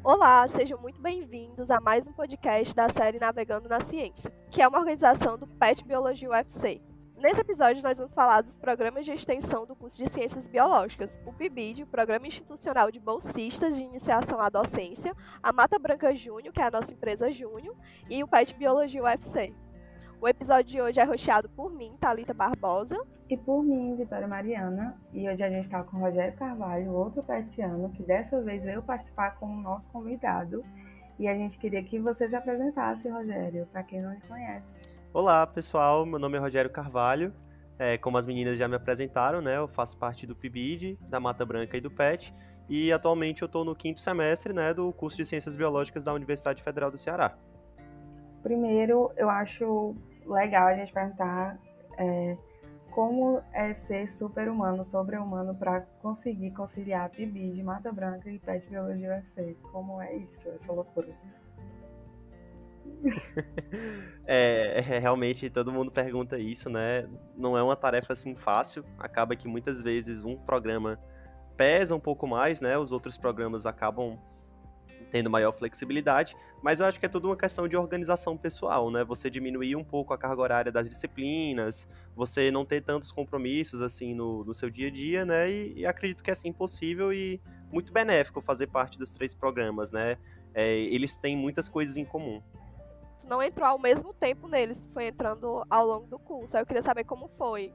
Olá, sejam muito bem-vindos a mais um podcast da série Navegando na Ciência, que é uma organização do PET Biologia UFC. Nesse episódio, nós vamos falar dos programas de extensão do curso de Ciências Biológicas, o PIBID, o Programa Institucional de Bolsistas de Iniciação à Docência, a Mata Branca Júnior, que é a nossa empresa Júnior, e o PET Biologia UFC. O episódio de hoje é rosteado por mim, Thalita Barbosa. E por mim, Vitória Mariana. E hoje a gente está com o Rogério Carvalho, outro petiano, que dessa vez veio participar como nosso convidado. E a gente queria que você se apresentasse, Rogério, para quem não lhe conhece. Olá, pessoal. Meu nome é Rogério Carvalho. Como as meninas já me apresentaram, né, eu faço parte do PIBID, da Mata Branca e do PET. E atualmente eu estou no 5º semestre, né, do curso de Ciências Biológicas da Universidade Federal do Ceará. Primeiro, eu acho legal a gente perguntar como é ser super-humano, sobre-humano, para conseguir conciliar PIBID, Mata Branca e PET Biologia UFC. Como é isso, essa loucura? Realmente todo mundo pergunta isso, né? Não é uma tarefa assim fácil. Acaba que muitas vezes um programa pesa um pouco mais, né? Os outros programas acabam tendo maior flexibilidade, mas eu acho que é tudo uma questão de organização pessoal, né? Você diminuir um pouco a carga horária das disciplinas, você não ter tantos compromissos assim no seu dia a dia, né? E acredito que é assim possível e muito benéfico fazer parte dos 3 programas, né? Eles têm muitas coisas em comum. Tu não entrou ao mesmo tempo neles, tu foi entrando ao longo do curso. Aí eu queria saber como foi.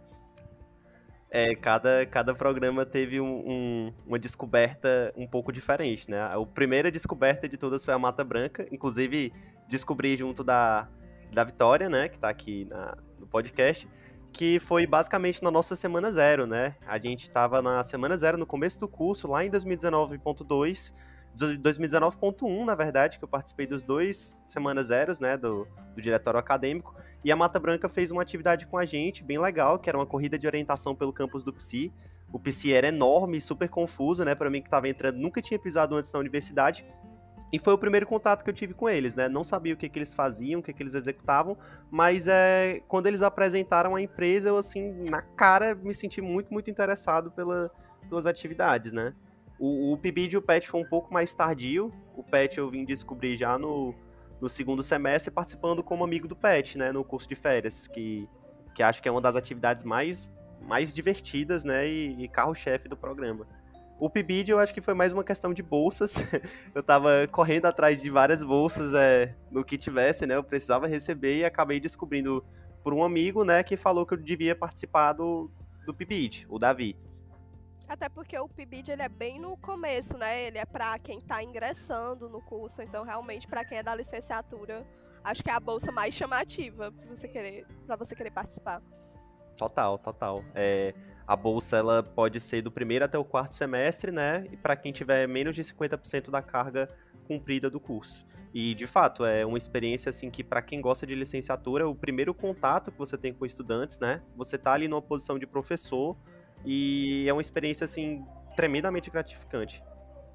Cada programa teve uma descoberta um pouco diferente, né? A primeira descoberta de todas foi a Mata Branca, inclusive descobri junto da Vitória, né, que tá aqui no podcast, que foi basicamente na nossa semana zero, né? A gente tava na semana zero, no começo do curso, lá em 2019.2, 2019.1, na verdade, que eu participei dos 2 semanas zeros, né, do diretório acadêmico. E a Mata Branca fez uma atividade com a gente, bem legal, que era uma corrida de orientação pelo campus do PSI. O PSI era enorme, super confuso, né? Pra mim que tava entrando, nunca tinha pisado antes na universidade. E foi o primeiro contato que eu tive com eles, né? Não sabia o que eles faziam, o que eles executavam, mas quando eles apresentaram a empresa, eu, assim, na cara, me senti muito, muito interessado pelas atividades, né? O PIBID e o PET foi um pouco mais tardio. O PET eu vim descobrir já no 2º semestre, participando como amigo do PET, né, no curso de férias, que acho que é uma das atividades mais divertidas, né, e carro-chefe do programa. O PIBID eu acho que foi mais uma questão de bolsas. Eu tava correndo atrás de várias bolsas no que tivesse, né, eu precisava receber e acabei descobrindo por um amigo, né, que falou que eu devia participar do PIBID, o Davi. Até porque o PIBID ele é bem no começo, né? Ele é para quem está ingressando no curso, então realmente para quem é da licenciatura, acho que é a bolsa mais chamativa para você querer participar. Total. A bolsa ela pode ser do 1º até o 4º semestre, né? E para quem tiver menos de 50% da carga cumprida do curso. E de fato é uma experiência assim que para quem gosta de licenciatura, o primeiro contato que você tem com estudantes, né? Você tá ali numa posição de professor e é uma experiência assim tremendamente gratificante.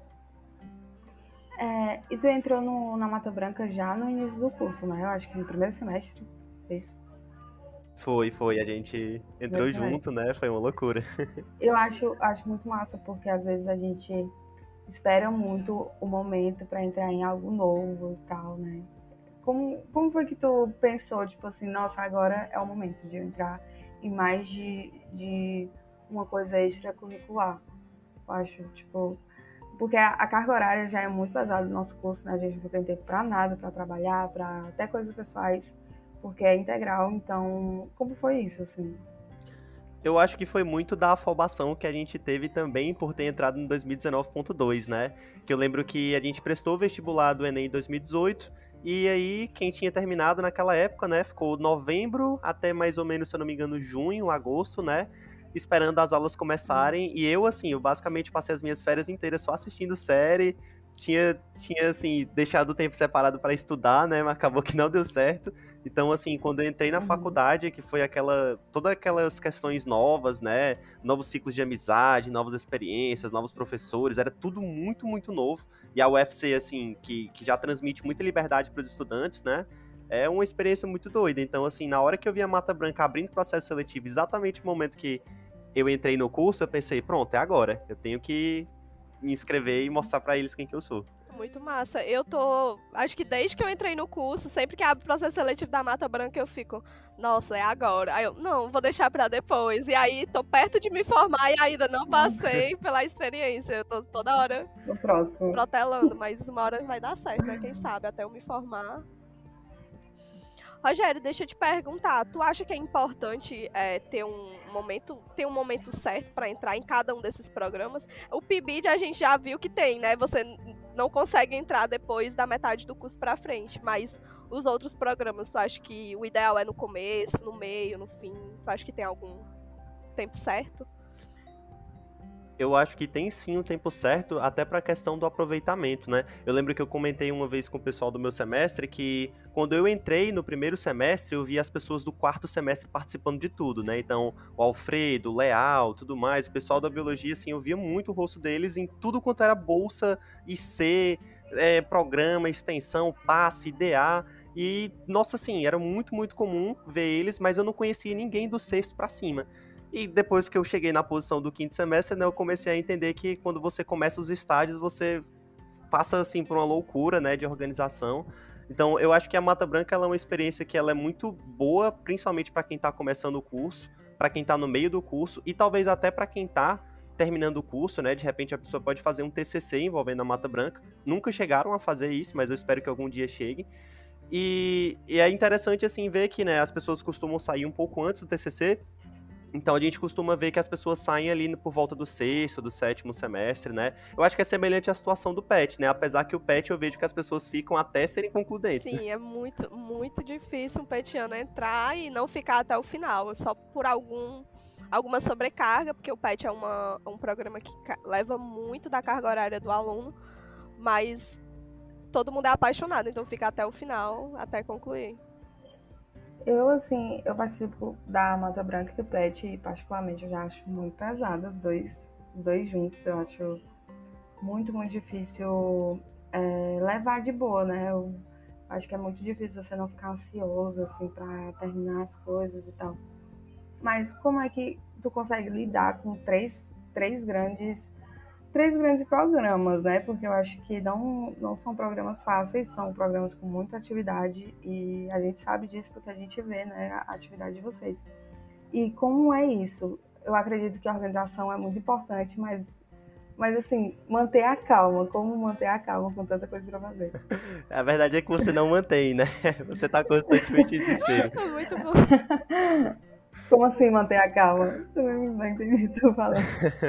E tu entrou na Mata Branca já no início do curso, né? Eu acho que no primeiro semestre, é isso? Foi. A gente entrou junto, né? Foi uma loucura. Eu acho muito massa, porque às vezes a gente espera muito o momento para entrar em algo novo e tal, né? Como foi que tu pensou, tipo assim, nossa, agora é o momento de eu entrar em mais de uma coisa extracurricular? Eu acho, tipo, porque a carga horária já é muito pesada no nosso curso, né? A gente não tem tempo para nada, para trabalhar, para até coisas pessoais, porque é integral. Então, como foi isso, assim? Eu acho que foi muito da afobação que a gente teve também por ter entrado no 2019.2, né? Que eu lembro que a gente prestou o vestibular do Enem em 2018, e aí quem tinha terminado naquela época, né? Ficou novembro até mais ou menos, se eu não me engano, junho, agosto, né? Esperando as aulas começarem. E eu, assim, eu basicamente passei as minhas férias inteiras só assistindo série. Tinha assim, deixado o tempo separado para estudar, né? Mas acabou que não deu certo. Então, assim, quando eu entrei na faculdade, que foi todas aquelas questões novas, né? Novos ciclos de amizade, novas experiências, novos professores, era tudo muito, muito novo. E a UFC, assim, que já transmite muita liberdade para os estudantes, né? É uma experiência muito doida. Então, assim, na hora que eu vi a Mata Branca abrindo processo seletivo, exatamente no momento que eu entrei no curso, eu pensei, pronto, é agora. Eu tenho que me inscrever e mostrar para eles quem que eu sou. Muito massa. Acho que desde que eu entrei no curso, sempre que abre o processo seletivo da Mata Branca, eu fico, nossa, é agora. Aí eu, não, vou deixar pra depois. E aí, tô perto de me formar e ainda não passei pela experiência. Eu tô toda hora No próximo. protelando, mas uma hora vai dar certo, né? Quem sabe, até eu me formar. Rogério, deixa eu te perguntar, tu acha que é importante ter um momento certo para entrar em cada um desses programas? O PIBID a gente já viu que tem, né? Você não consegue entrar depois da metade do curso para frente, mas os outros programas, tu acha que o ideal é no começo, no meio, no fim? Tu acha que tem algum tempo certo? Eu acho que tem sim o tempo certo, até para a questão do aproveitamento, né? Eu lembro que eu comentei uma vez com o pessoal do meu semestre que quando eu entrei no primeiro semestre, eu vi as pessoas do quarto semestre participando de tudo, né? Então, o Alfredo, o Leal, tudo mais, o pessoal da biologia, assim, eu via muito o rosto deles em tudo quanto era bolsa, IC, programa, extensão, passe, DA. E, nossa, assim, era muito, muito comum ver eles, mas eu não conhecia ninguém do sexto para cima. E depois que eu cheguei na posição do quinto semestre, né, eu comecei a entender que quando você começa os estágios, você passa, assim, por uma loucura, né, de organização. Então, eu acho que a Mata Branca ela é uma experiência que ela é muito boa, principalmente para quem está começando o curso, para quem está no meio do curso e talvez até para quem está terminando o curso, né? De repente a pessoa pode fazer um TCC envolvendo a Mata Branca. Nunca chegaram a fazer isso, mas eu espero que algum dia chegue. E é interessante, assim, ver que, né, as pessoas costumam sair um pouco antes do TCC. Então a gente costuma ver que as pessoas saem ali por volta do sexto, do sétimo semestre, né? Eu acho que é semelhante à situação do PET, né? Apesar que o PET eu vejo que as pessoas ficam até serem concludentes. Sim, é muito, muito difícil um petiano entrar e não ficar até o final, só por alguma sobrecarga, porque o PET é um programa que leva muito da carga horária do aluno, mas todo mundo é apaixonado, então fica até o final, até concluir. Eu participo da Mata Branca e do PET e, particularmente, eu já acho muito pesado os dois juntos. Eu acho muito, muito difícil levar de boa, né? Eu acho que é muito difícil você não ficar ansioso, assim, pra terminar as coisas e tal. Mas como é que tu consegue lidar com três grandes programas, né? Porque eu acho que não são programas fáceis, são programas com muita atividade e a gente sabe disso porque a gente vê, né, a atividade de vocês. E como é isso? Eu acredito que a organização é muito importante, mas assim, manter a calma. Como manter a calma com tanta coisa pra fazer? A verdade é que você não mantém, né? Você tá constantemente em desespero. É muito bom. Como assim manter a calma? Eu não entendi o que tu falando.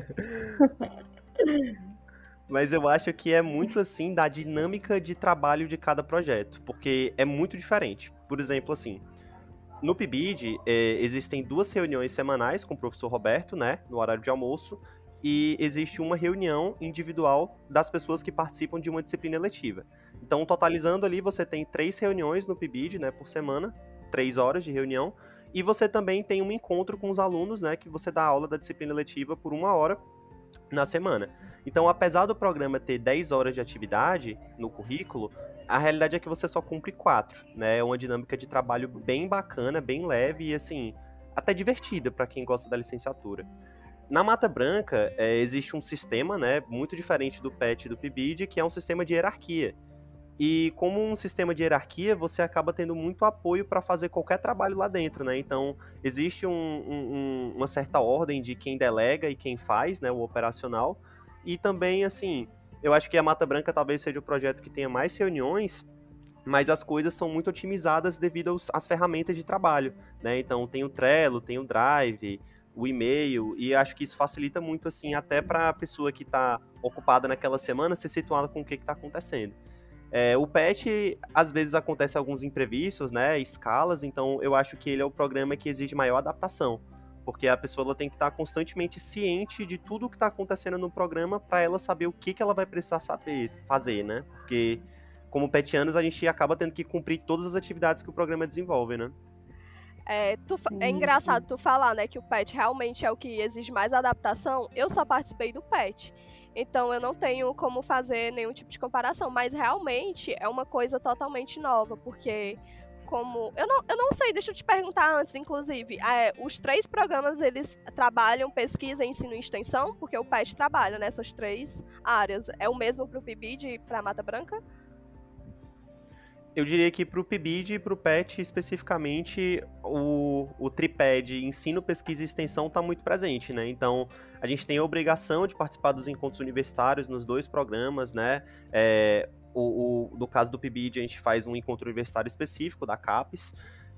Mas eu acho que é muito assim da dinâmica de trabalho de cada projeto, porque é muito diferente. Por exemplo, assim, no PIBID existem 2 reuniões semanais com o professor Roberto, né, no horário de almoço, e existe uma reunião individual das pessoas que participam de uma disciplina eletiva. Então, totalizando ali, você tem 3 reuniões no PIBID, né, por semana, 3 horas de reunião, e você também tem um encontro com os alunos, né, que você dá aula da disciplina eletiva por 1 hora na semana. Então, apesar do programa ter 10 horas de atividade no currículo, a realidade é que você só cumpre 4, né? É uma dinâmica de trabalho bem bacana, bem leve e, assim, até divertida para quem gosta da licenciatura. Na Mata Branca, existe um sistema, né, muito diferente do PET e do PIBID, que é um sistema de hierarquia. E como um sistema de hierarquia, você acaba tendo muito apoio para fazer qualquer trabalho lá dentro, né? Então, existe uma certa ordem de quem delega e quem faz, né, o operacional. E também, assim, eu acho que a Mata Branca talvez seja o projeto que tenha mais reuniões, mas as coisas são muito otimizadas devido às ferramentas de trabalho, né? Então, tem o Trello, tem o Drive, o e-mail, e acho que isso facilita muito, assim, até para a pessoa que está ocupada naquela semana ser situada com o que está acontecendo. O PET, às vezes, acontece alguns imprevistos, né, escalas, então eu acho que ele é o programa que exige maior adaptação, porque a pessoa ela tem que estar constantemente ciente de tudo o que está acontecendo no programa para ela saber o que ela vai precisar saber fazer, né, porque como petianos a gente acaba tendo que cumprir todas as atividades que o programa desenvolve, né. É engraçado tu falar, né, que o PET realmente é o que exige mais adaptação. Eu só participei do PET. Então eu não tenho como fazer nenhum tipo de comparação, mas realmente é uma coisa totalmente nova, porque como... Eu não sei, deixa eu te perguntar antes, inclusive. Os 3 programas, eles trabalham pesquisa, ensino e extensão? Porque o PET trabalha nessas 3 áreas. É o mesmo para o PIBID e para a Mata Branca? Eu diria que para o PIBID e para o PET, especificamente, o tripé de ensino, pesquisa e extensão está muito presente, né? Então, a gente tem a obrigação de participar dos encontros universitários nos 2 programas, né? No caso do PIBID, a gente faz um encontro universitário específico da CAPES.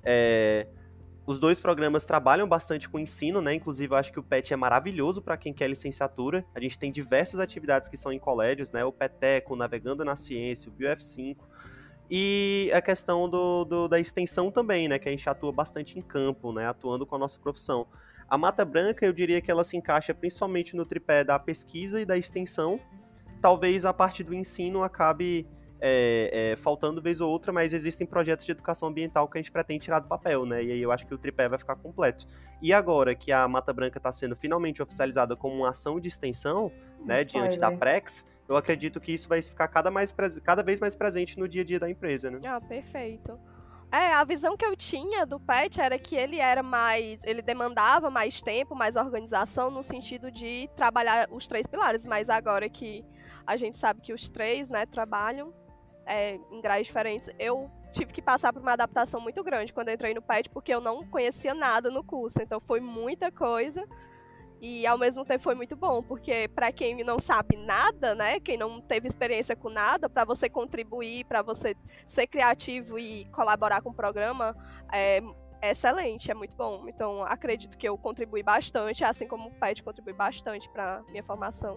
Os 2 programas trabalham bastante com ensino, né? Inclusive, eu acho que o PET é maravilhoso para quem quer licenciatura. A gente tem diversas atividades que são em colégios, né? O PETECO, Navegando na Ciência, o BioF5. E a questão da extensão também, né? Que a gente atua bastante em campo, né? Atuando com a nossa profissão. A Mata Branca, eu diria que ela se encaixa principalmente no tripé da pesquisa e da extensão. Talvez a parte do ensino acabe faltando vez ou outra, mas existem projetos de educação ambiental que a gente pretende tirar do papel, né? E aí eu acho que o tripé vai ficar completo. E agora que a Mata Branca está sendo finalmente oficializada como uma ação de extensão, né, diante da Prex, eu acredito que isso vai ficar cada vez mais presente no dia a dia da empresa, né? Ah, perfeito. A visão que eu tinha do PET era que ele demandava mais tempo, mais organização, no sentido de trabalhar os 3 pilares, mas agora que a gente sabe que os 3, né, trabalham em graus diferentes, eu tive que passar por uma adaptação muito grande quando eu entrei no PET, porque eu não conhecia nada no curso, então foi muita coisa. E ao mesmo tempo foi muito bom, porque para quem não sabe nada, né, quem não teve experiência com nada, para você contribuir, para você ser criativo e colaborar com o programa, é excelente, é muito bom. Então acredito que eu contribuí bastante, assim como o PET contribui bastante para minha formação.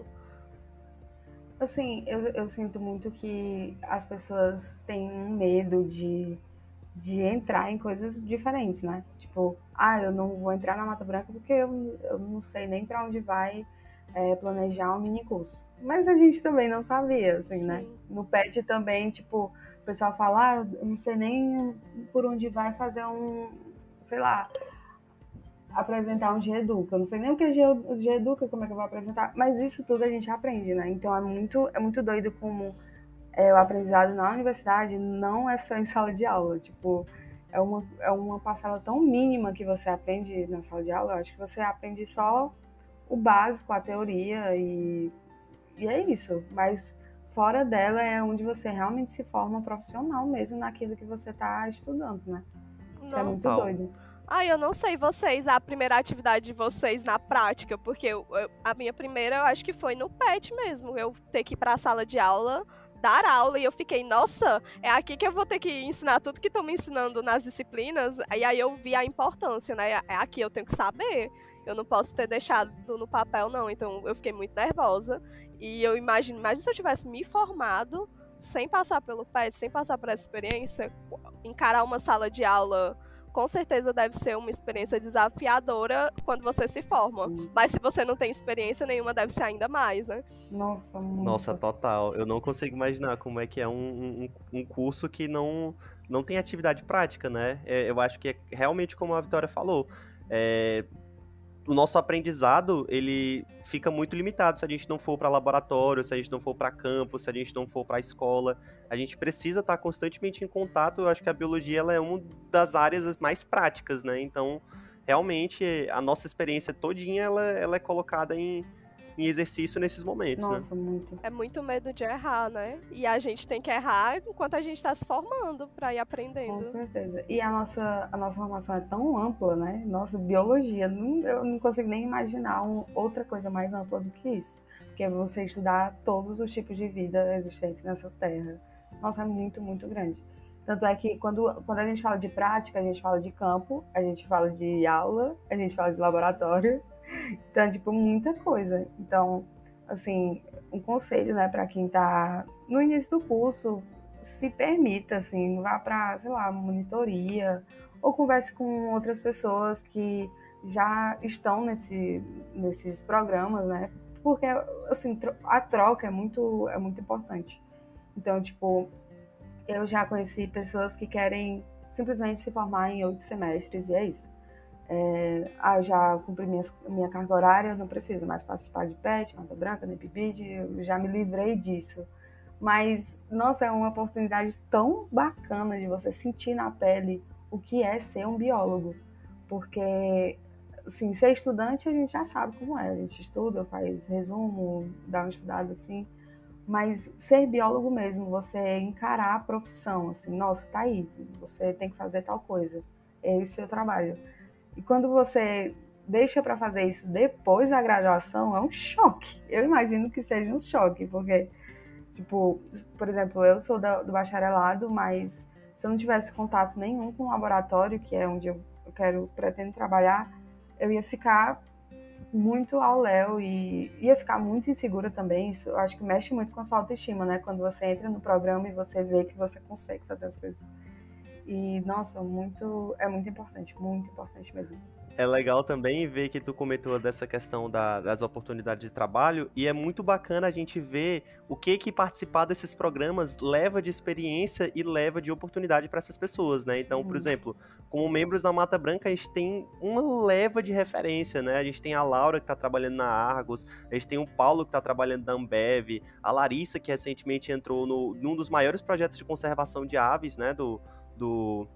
Assim, eu sinto muito que as pessoas têm um medo de entrar em coisas diferentes, né? Tipo, eu não vou entrar na Mata Branca porque eu não sei nem para onde vai planejar um mini curso. Mas a gente também não sabia, assim, Sim. né? No PET também, tipo, o pessoal fala, eu não sei nem por onde vai fazer sei lá, apresentar um Geeduca. Eu não sei nem o que é Geeduca, como é que eu vou apresentar. Mas isso tudo a gente aprende, né? Então é muito doido como o aprendizado na universidade não é só em sala de aula. Tipo, é uma parcela tão mínima que você aprende na sala de aula. Eu acho que você aprende só o básico, a teoria e é isso. Mas fora dela é onde você realmente se forma profissional mesmo naquilo que você está estudando, né? Isso é muito doido. Eu não sei vocês, a primeira atividade de vocês na prática, porque a minha primeira eu acho que foi no PET mesmo, eu ter que ir para a sala de aula, dar aula, e eu fiquei, nossa, é aqui que eu vou ter que ensinar tudo que estão me ensinando nas disciplinas, e aí eu vi a importância, né, é aqui eu tenho que saber, eu não posso ter deixado no papel não, então eu fiquei muito nervosa, e eu imagino se eu tivesse me formado, sem passar pelo PET, sem passar por essa experiência, encarar uma sala de aula com certeza deve ser uma experiência desafiadora quando você se forma. Mas se você não tem experiência nenhuma, deve ser ainda mais, né? Nossa, muito. Nossa, total. Eu não consigo imaginar como é que é um curso que não tem atividade prática, né? Eu acho que é realmente como a Vitória falou. O nosso aprendizado, ele fica muito limitado se a gente não for para laboratório, se a gente não for para campo, se a gente não for para escola. A gente precisa estar constantemente em contato. Eu acho que a biologia ela é uma das áreas mais práticas, né? Então, realmente, a nossa experiência todinha, ela é colocada em exercício nesses momentos, Nossa, né? muito. É muito medo de errar, né? E a gente tem que errar enquanto a gente está se formando para ir aprendendo. Com certeza. E a nossa formação é tão ampla, né? Nossa, biologia, eu não consigo nem imaginar outra coisa mais ampla do que isso. Porque é você estudar todos os tipos de vida existentes nessa Terra. Nossa, é muito, muito grande. Tanto é que quando a gente fala de prática, a gente fala de campo, a gente fala de aula, a gente fala de laboratório. Então, tipo, muita coisa. Então, assim, um conselho, né, para quem tá no início do curso, se permita, assim, vá para, sei lá, monitoria, ou converse com outras pessoas que já estão nesses programas, né? Porque, assim, a troca é muito importante. Então, tipo, eu já conheci pessoas que querem simplesmente se formar em 8 semestres, e é isso. Já cumpri minha carga horária, não preciso mais participar de PET, Mata Branca, nem PIBID, eu já me livrei disso. Mas, nossa, é uma oportunidade tão bacana de você sentir na pele o que é ser um biólogo. Porque, assim, ser estudante a gente já sabe como é. A gente estuda, faz resumo, dá uma estudada, assim. Mas ser biólogo mesmo, você encarar a profissão, assim, nossa, tá aí, você tem que fazer tal coisa. É esse o seu trabalho. E quando você deixa para fazer isso depois da graduação, é um choque. Eu imagino que seja um choque, porque, tipo, por exemplo, eu sou do bacharelado, mas se eu não tivesse contato nenhum com o laboratório, que é onde eu pretendo trabalhar, eu ia ficar muito ao léu e ia ficar muito insegura também. Isso eu acho que mexe muito com a sua autoestima, né? Quando você entra no programa e você vê que você consegue fazer as coisas. E, nossa, é muito importante mesmo. É legal também ver que tu comentou dessa questão das oportunidades de trabalho, e é muito bacana a gente ver o que participar desses programas leva de experiência e leva de oportunidade para essas pessoas, né? Então, por exemplo, como membros da Mata Branca, a gente tem uma leva de referência, né? A gente tem a Laura, que está trabalhando na Argos, a gente tem o Paulo, que está trabalhando na Ambev, a Larissa, que recentemente entrou num dos maiores projetos de conservação de aves, né? Do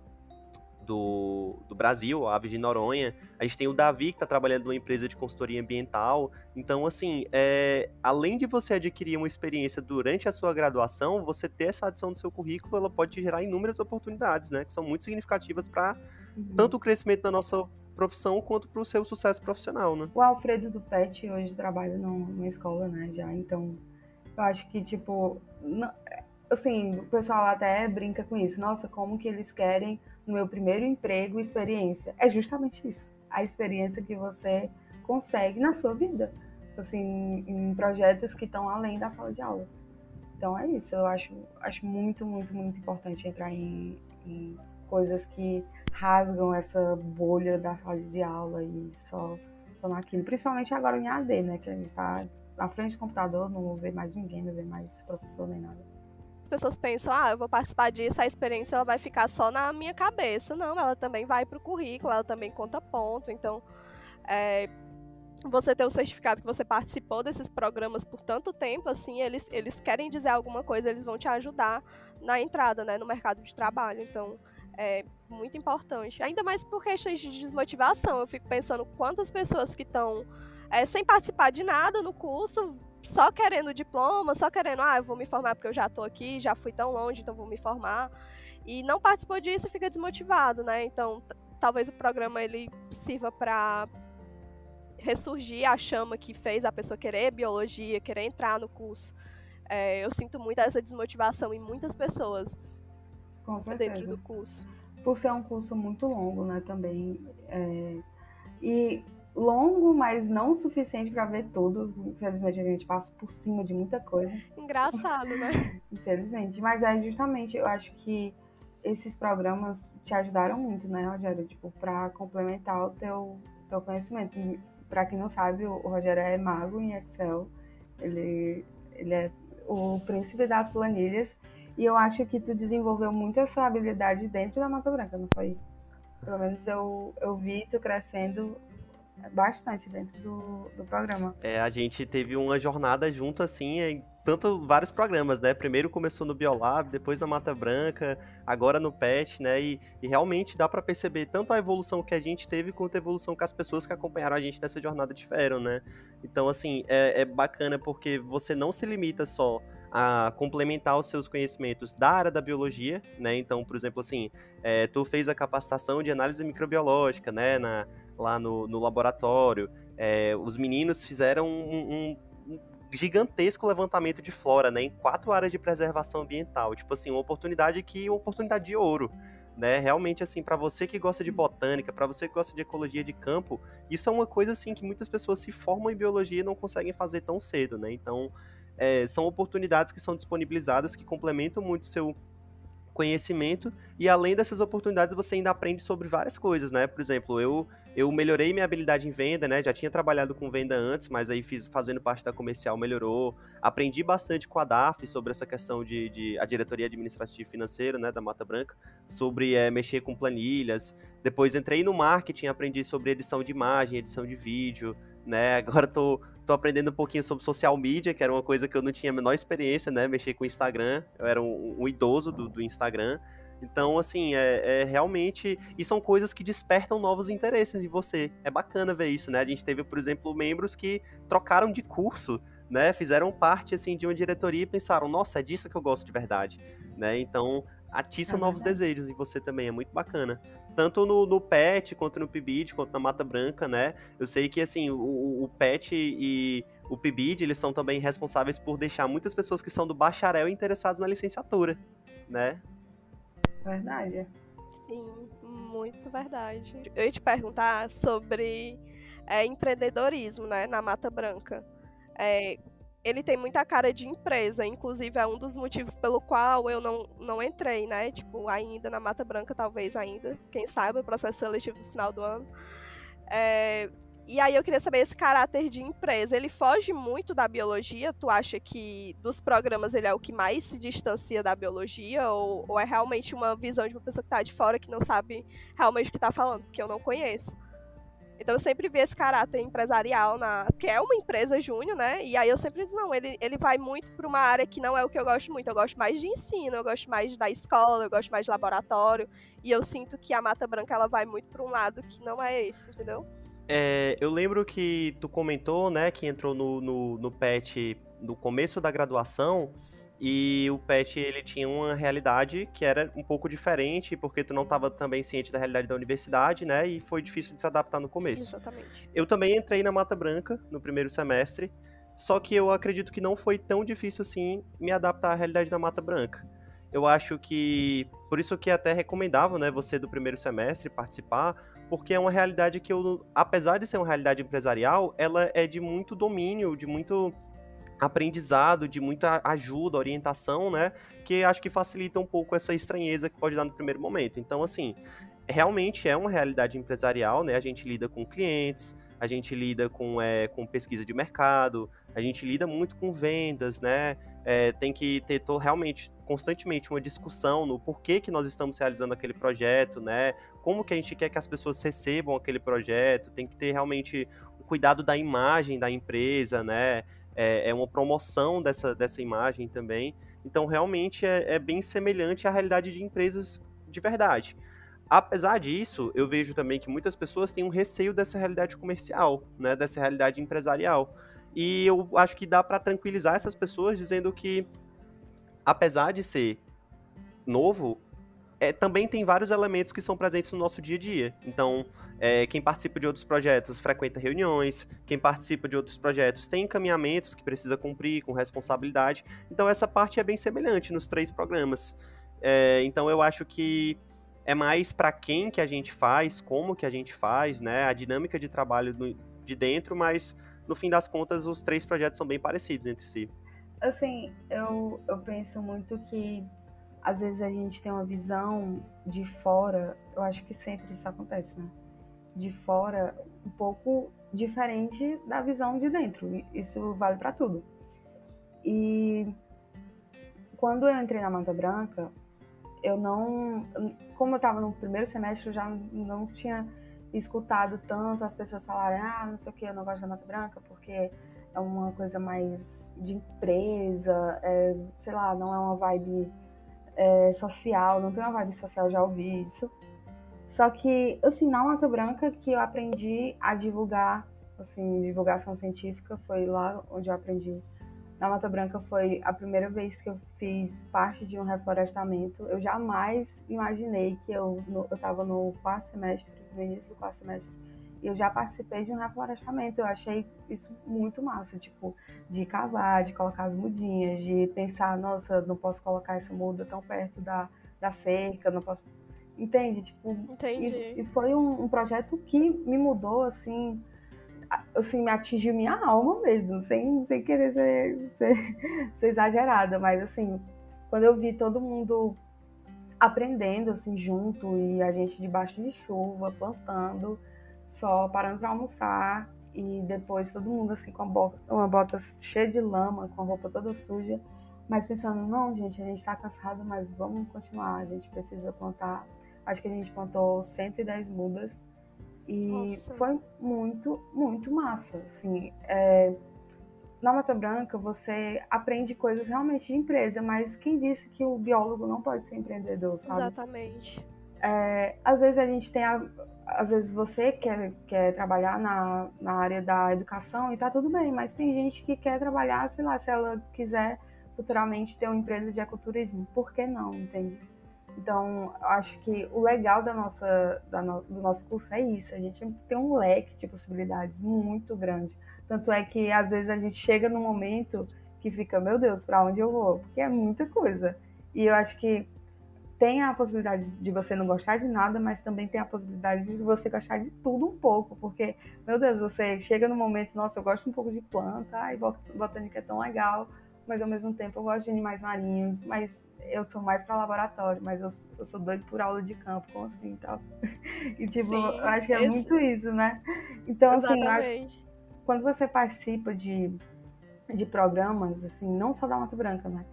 Brasil, a Aves de Noronha. A gente tem o Davi, que está trabalhando numa empresa de consultoria ambiental. Então, assim, além de você adquirir uma experiência durante a sua graduação, você ter essa adição no seu currículo, ela pode te gerar inúmeras oportunidades, né? Que são muito significativas para tanto o crescimento da nossa profissão quanto para o seu sucesso profissional, né? O Alfredo do PET hoje trabalha numa escola, né, já. Então, eu acho que, tipo, assim, o pessoal até brinca com isso. Nossa, como que eles querem no meu primeiro emprego experiência? É justamente isso. A experiência que você consegue na sua vida. Assim, em projetos que estão além da sala de aula. Então é isso. Eu acho muito, muito, muito importante entrar em coisas que rasgam essa bolha da sala de aula e só naquilo. Principalmente agora em AD, né? Que a gente tá na frente do computador, não vê mais ninguém, não vê mais professor nem nada. As pessoas pensam, eu vou participar disso, a experiência ela vai ficar só na minha cabeça. Não, ela também vai pro currículo, ela também conta ponto. Então, você ter o certificado que você participou desses programas por tanto tempo, assim, eles querem dizer alguma coisa, eles vão te ajudar na entrada, né, no mercado de trabalho. Então, é muito importante. Ainda mais por questões de desmotivação. Eu fico pensando quantas pessoas que estão sem participar de nada no curso, só querendo diploma, só querendo, eu vou me formar porque eu já tô aqui, já fui tão longe, então vou me formar. E não participou disso e fica desmotivado, né? Então, talvez o programa ele sirva para ressurgir a chama que fez a pessoa querer biologia, querer entrar no curso. Eu sinto muito essa desmotivação em muitas pessoas. Com certeza. Dentro do curso. Por ser um curso muito longo, né, também. E longo, mas não o suficiente para ver tudo. Infelizmente, a gente passa por cima de muita coisa. Engraçado, né? Infelizmente. Mas justamente, eu acho que esses programas te ajudaram muito, né, Rogério? Tipo, para complementar o teu conhecimento. Para quem não sabe, o Rogério é mago em Excel. Ele é o príncipe das planilhas. E eu acho que tu desenvolveu muito essa habilidade dentro da Mata Branca, não foi? Pelo menos eu vi tu crescendo bastante dentro do programa. A gente teve uma jornada junto, assim, em vários programas, né? Primeiro começou no Biolab, depois na Mata Branca, agora no PET, né? E realmente dá para perceber tanto a evolução que a gente teve, quanto a evolução que as pessoas que acompanharam a gente nessa jornada tiveram, né? Então, assim, é bacana porque você não se limita só a complementar os seus conhecimentos da área da biologia, né? Então, por exemplo, assim, tu fez a capacitação de análise microbiológica, né? Lá no laboratório. Os meninos fizeram um gigantesco levantamento de flora, né? Em 4 áreas de preservação ambiental. Tipo assim, uma oportunidade de ouro. Né? Realmente, assim, para você que gosta de botânica, para você que gosta de ecologia de campo, isso é uma coisa, assim, que muitas pessoas se formam em biologia e não conseguem fazer tão cedo, né? Então, são oportunidades que são disponibilizadas, que complementam muito o seu conhecimento, e além dessas oportunidades você ainda aprende sobre várias coisas, né? Por exemplo, eu melhorei minha habilidade em venda, né? Já tinha trabalhado com venda antes, mas aí fazendo parte da comercial melhorou. Aprendi bastante com a DAF sobre essa questão de a diretoria administrativa e financeira, né, da Mata Branca, sobre mexer com planilhas. Depois entrei no marketing, aprendi sobre edição de imagem, edição de vídeo, né? Agora tô tô aprendendo um pouquinho sobre social media, que era uma coisa que eu não tinha a menor experiência, né? Mexer com o Instagram. Eu era um idoso do Instagram. Então, assim, é realmente... E são coisas que despertam novos interesses em você. É bacana ver isso, né? A gente teve, por exemplo, membros que trocaram de curso, né? Fizeram parte, assim, de uma diretoria e pensaram, nossa, é disso que eu gosto de verdade, né? Então, atiça novos desejos em você também, é muito bacana. Tanto no PET, quanto no PIBID, quanto na Mata Branca, né? Eu sei que, assim, o PET e o PIBID, eles são também responsáveis por deixar muitas pessoas que são do bacharel interessadas na licenciatura, né? Verdade. Sim, muito verdade. Eu ia te perguntar sobre empreendedorismo, né, na Mata Branca. Ele tem muita cara de empresa, inclusive é um dos motivos pelo qual eu não entrei, né, tipo, ainda na Mata Branca, talvez ainda, quem sabe, o processo seletivo no final do ano. E aí eu queria saber esse caráter de empresa, ele foge muito da biologia? Tu acha que dos programas ele é o que mais se distancia da biologia? Ou é realmente uma visão de uma pessoa que está de fora que não sabe realmente o que está falando? Porque eu não conheço. Então eu sempre vi esse caráter empresarial, porque é uma empresa júnior, né? E aí eu sempre digo, não, ele vai muito para uma área que não é o que eu gosto muito. Eu gosto mais de ensino, eu gosto mais da escola, eu gosto mais de laboratório. E eu sinto que a Mata Branca ela vai muito para um lado que não é esse, entendeu? Eu lembro que tu comentou, né, que entrou no PET no começo da graduação, e o PET, ele tinha uma realidade que era um pouco diferente, porque tu não estava também ciente da realidade da universidade, né, e foi difícil de se adaptar no começo. Exatamente. Eu também entrei na Mata Branca no primeiro semestre, só que eu acredito que não foi tão difícil assim me adaptar à realidade da Mata Branca. Eu acho que, por isso que até recomendava, né, você do primeiro semestre participar, porque é uma realidade que eu, apesar de ser uma realidade empresarial, ela é de muito domínio, de muito aprendizado, de muita ajuda, orientação, né, que acho que facilita um pouco essa estranheza que pode dar no primeiro momento. Então, assim, realmente é uma realidade empresarial, né, a gente lida com clientes, a gente lida com pesquisa de mercado, a gente lida muito com vendas, né, tem que ter realmente, constantemente, uma discussão no porquê que nós estamos realizando aquele projeto, né, como que a gente quer que as pessoas recebam aquele projeto, tem que ter realmente o cuidado da imagem da empresa, né, uma promoção dessa imagem também. Então, realmente, é bem semelhante à realidade de empresas de verdade. Apesar disso, eu vejo também que muitas pessoas têm um receio dessa realidade comercial, né, dessa realidade empresarial. E eu acho que dá para tranquilizar essas pessoas dizendo que, apesar de ser novo, também tem vários elementos que são presentes no nosso dia a dia. Então, quem participa de outros projetos frequenta reuniões, quem participa de outros projetos tem encaminhamentos que precisa cumprir com responsabilidade. Então, essa parte é bem semelhante nos 3 programas. Então, eu acho que é mais para quem que a gente faz, como que a gente faz, né? A dinâmica de trabalho de dentro, mas no fim das contas os 3 projetos são bem parecidos entre si. Assim, eu penso muito que às vezes a gente tem uma visão de fora, eu acho que sempre isso acontece, né? De fora, um pouco diferente da visão de dentro. Isso vale para tudo. E quando eu entrei na Mata Branca, como eu estava no primeiro semestre, eu já não tinha escutado tanto as pessoas falarem, não sei o que, eu não gosto da Mata Branca porque é uma coisa mais de empresa, sei lá, não é uma vibe social, não tem uma vibe social, já ouvi isso. Só que, assim, na Mata Branca que eu aprendi a divulgar, assim, divulgação científica, foi lá onde eu aprendi. Na Mata Branca foi a primeira vez que eu fiz parte de um reflorestamento. Eu jamais imaginei que eu estava no quarto semestre, no início do quarto semestre, e eu já participei de um reflorestamento. Eu achei isso muito massa, tipo, de cavar, de colocar as mudinhas, de pensar, nossa, não posso colocar essa muda tão perto da cerca, não posso... Entende? Tipo, Entendi. E foi um projeto que me mudou, assim, me atingiu minha alma mesmo, sem querer ser exagerada, mas assim, quando eu vi todo mundo aprendendo assim junto e a gente debaixo de chuva, plantando, só parando para almoçar e depois todo mundo assim com uma bota cheia de lama, com a roupa toda suja, mas pensando, não, gente, a gente tá cansado, mas vamos continuar, a gente precisa plantar. Acho que a gente plantou 110 mudas e Nossa. foi muito, muito massa, assim, na Mata Branca você aprende coisas realmente de empresa, mas quem disse que o biólogo não pode ser empreendedor, sabe? Exatamente. Às vezes a gente tem às vezes você quer trabalhar na área da educação e tá tudo bem, mas tem gente que quer trabalhar, sei lá, se ela quiser futuramente ter uma empresa de ecoturismo, por que não, entende? Então, eu acho que o legal do nosso curso é isso, a gente tem um leque de possibilidades muito grande. Tanto é que, às vezes, a gente chega num momento que fica, meu Deus, para onde eu vou? Porque é muita coisa. E eu acho que tem a possibilidade de você não gostar de nada, mas também tem a possibilidade de você gostar de tudo um pouco, porque, meu Deus, você chega no momento, nossa, eu gosto um pouco de planta, ai, botânica é tão legal, mas ao mesmo tempo eu gosto de animais marinhos, mas eu tô mais para laboratório, mas eu sou doido por aula de campo, como assim, tal. E, tipo, Sim, eu acho que é muito isso, né? Então, assim, eu acho exatamente. que quando você participa de programas, assim, não só da Mata Branca, né?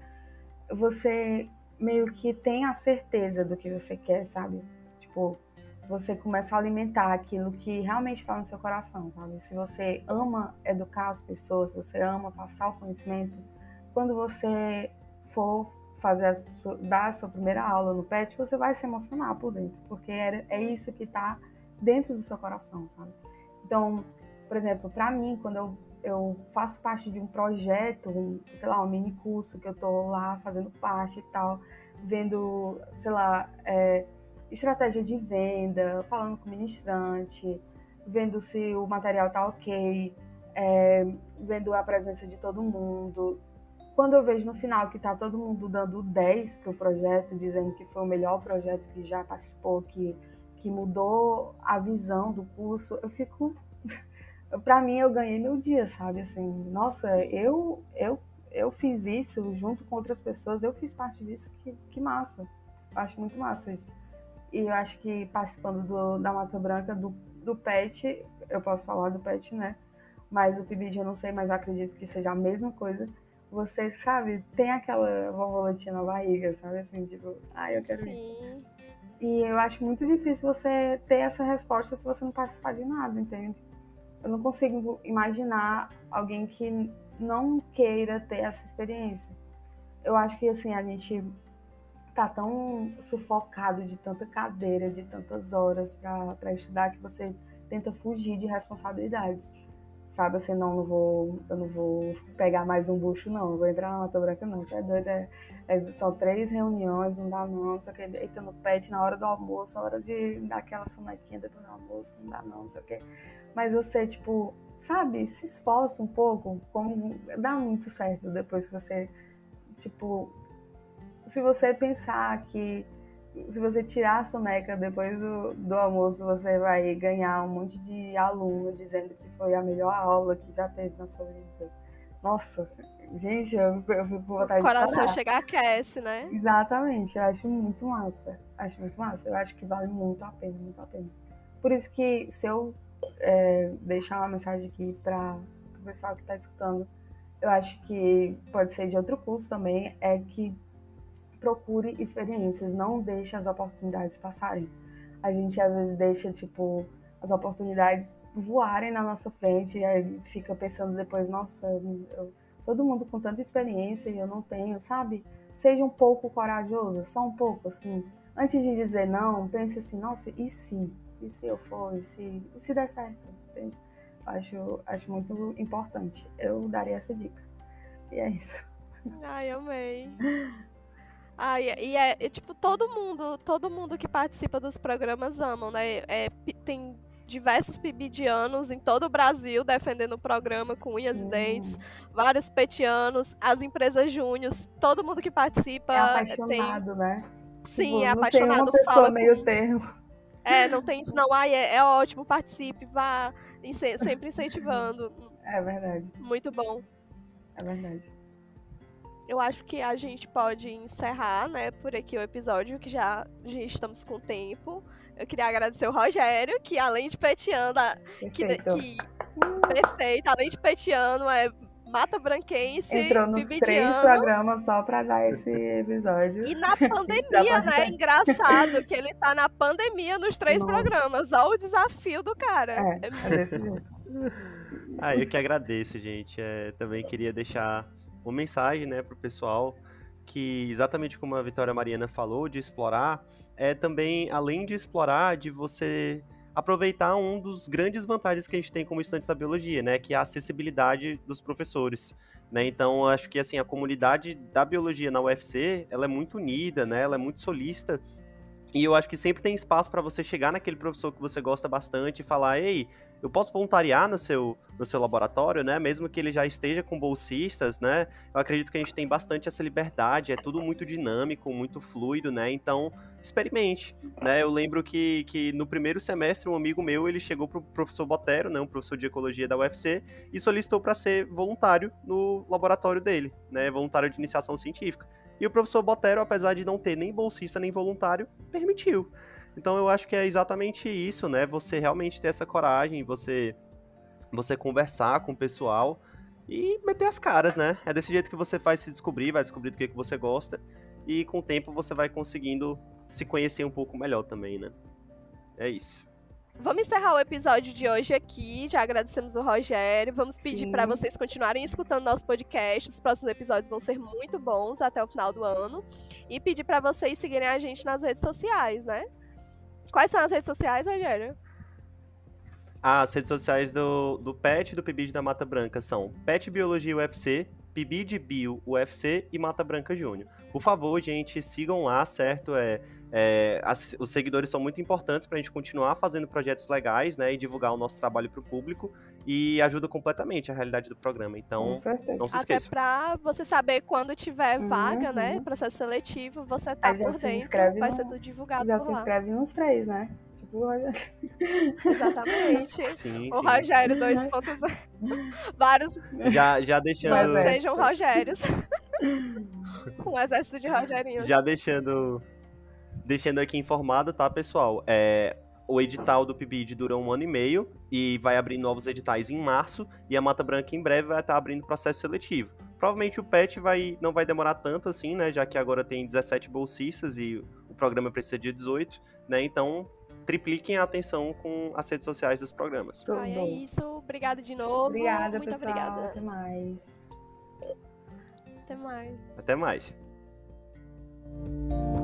Você meio que tem a certeza do que você quer, sabe? Tipo, você começa a alimentar aquilo que realmente está no seu coração, sabe? Se você ama educar as pessoas, se você ama passar o conhecimento, quando você for dar a sua primeira aula no PET, você vai se emocionar por dentro, porque é isso que está dentro do seu coração, sabe? Então, por exemplo, para mim, quando eu faço parte de um projeto, sei lá, um mini curso que eu tô lá fazendo parte e tal, vendo, sei lá, estratégia de venda, falando com o ministrante, vendo se o material tá ok, vendo a presença de todo mundo. Quando eu vejo no final que tá todo mundo dando 10 pro projeto, dizendo que foi o melhor projeto que já participou, que mudou a visão do curso, eu fico... Pra mim, eu ganhei meu dia, sabe? Assim, nossa, eu fiz isso junto com outras pessoas, eu fiz parte disso, que massa. Eu acho muito massa isso. E eu acho que participando da Mata Branca, do PET, eu posso falar do PET, né? Mas o PIBID eu não sei, mas eu acredito que seja a mesma coisa. Você, sabe, tem aquela borboletinha na barriga, sabe? Assim, tipo, eu quero isso. E eu acho muito difícil você ter essa resposta se você não participar de nada, entende? Eu não consigo imaginar alguém que não queira ter essa experiência. Eu acho que, assim, a gente tá tão sufocado de tanta cadeira, de tantas horas para estudar, que você tenta fugir de responsabilidades. Sabe, assim, eu não vou pegar mais um bucho, não. Eu vou entrar na Mata Branca, não. É doido, só 3 reuniões, não dá não, só que eita no PET na hora do almoço, na hora de dar aquela sonequinha depois do almoço, não dá não, sei o quê. Mas você, tipo, sabe, se esforça um pouco, como dá muito certo depois que você, tipo, se você pensar que se você tirar a soneca depois do almoço, você vai ganhar um monte de aluno dizendo que foi a melhor aula que já teve na sua vida. Nossa, gente, eu fico com vontade de chorar. O coração chega a aquece, né? Exatamente, eu acho muito massa. Acho muito massa. Eu acho que vale muito a pena, muito a pena. Por isso que se eu deixar uma mensagem aqui para o pessoal que está escutando, eu acho que pode ser de outro curso também, é que procure experiências, não deixe as oportunidades passarem. A gente às vezes deixa, tipo, as oportunidades voarem na nossa frente e aí fica pensando depois, nossa, todo mundo com tanta experiência e eu não tenho, sabe? Seja um pouco corajoso, só um pouco, assim. Antes de dizer não, pense assim, nossa, e se? E se eu for? E se der certo? Entende? Acho muito importante. Eu daria essa dica. E é isso. Ai, amei. Tipo, todo mundo que participa dos programas amam, né? Tem diversos PIBidianos em todo o Brasil defendendo o programa com unhas e dentes, vários petianos, as empresas júniors, todo mundo que participa é apaixonado, né? Sim, tipo, é não apaixonado. Tem uma pessoa meio termo. Não tem isso não. É ótimo, participe, vá, sempre incentivando. É verdade. Muito bom. É verdade. Eu acho que a gente pode encerrar, né, por aqui o episódio, que já estamos com tempo. Eu queria agradecer o Rogério, que além de petiano, perfeito, além de petiano, é mata branquense, entrou nos 3 programas só pra dar esse episódio. E na pandemia, né? Engraçado que ele tá na pandemia nos 3 programas. Olha o desafio do cara. É desse jeito. Eu que agradeço, gente. Também queria deixar uma mensagem, né, pro pessoal, que exatamente como a Vitória Mariana falou, de explorar, também, além de explorar, de você aproveitar um dos grandes vantagens que a gente tem como estudante da biologia, né, que é a acessibilidade dos professores, né. Então, eu acho que, assim, a comunidade da biologia na UFC, ela é muito unida, né, ela é muito solícita, e eu acho que sempre tem espaço para você chegar naquele professor que você gosta bastante e falar: ei, eu posso voluntariar no seu laboratório, né? Mesmo que ele já esteja com bolsistas, né? Eu acredito que a gente tem bastante essa liberdade, é tudo muito dinâmico, muito fluido, né? Então, experimente, né? Eu lembro que no primeiro semestre, um amigo meu, ele chegou pro professor Botero, né? Um professor de ecologia da UFC, e solicitou para ser voluntário no laboratório dele, né? Voluntário de iniciação científica. E o professor Botero, apesar de não ter nem bolsista nem voluntário, permitiu. Então eu acho que é exatamente isso, né? Você realmente ter essa coragem, você conversar com o pessoal e meter as caras, né? É desse jeito que você vai se descobrir, vai descobrir do que você gosta, e com o tempo você vai conseguindo se conhecer um pouco melhor também, né? É isso. Vamos encerrar o episódio de hoje aqui. Já agradecemos o Rogério. Vamos pedir para vocês continuarem escutando nosso podcast. Os próximos episódios vão ser muito bons até o final do ano. E pedir para vocês seguirem a gente nas redes sociais, né? Quais são as redes sociais, Rogério? As redes sociais do PET e do PIBID da Mata Branca são PET Biologia UFC, PIBID Bio UFC e Mata Branca Júnior. Por favor, gente, sigam lá, certo? Os seguidores são muito importantes para a gente continuar fazendo projetos legais, né? E divulgar o nosso trabalho para o público, e ajuda completamente a realidade do programa. Então, não se esqueçam. Até para você saber quando tiver vaga, né? Processo seletivo, você tá por dentro, vai ser tudo divulgado já por lá. Já se inscreve uns 3, né? Tipo o Rogério. Exatamente. Sim, o Rogério 2.0. Vários. Já deixando. Não sejam Rogérios. Um exército de Rogerinhos. Já deixando aqui informado, tá, pessoal? O edital do PIBID dura 1 ano e meio e vai abrir novos editais em março, e a Mata Branca em breve vai estar abrindo processo seletivo. Provavelmente o PET não vai demorar tanto assim, né? Já que agora tem 17 bolsistas e o programa precisa de 18, né? Então, tripliquem a atenção com as redes sociais dos programas. É isso. Obrigada de novo. Obrigada, muito pessoal. Obrigada. Até mais. Até mais. Até mais.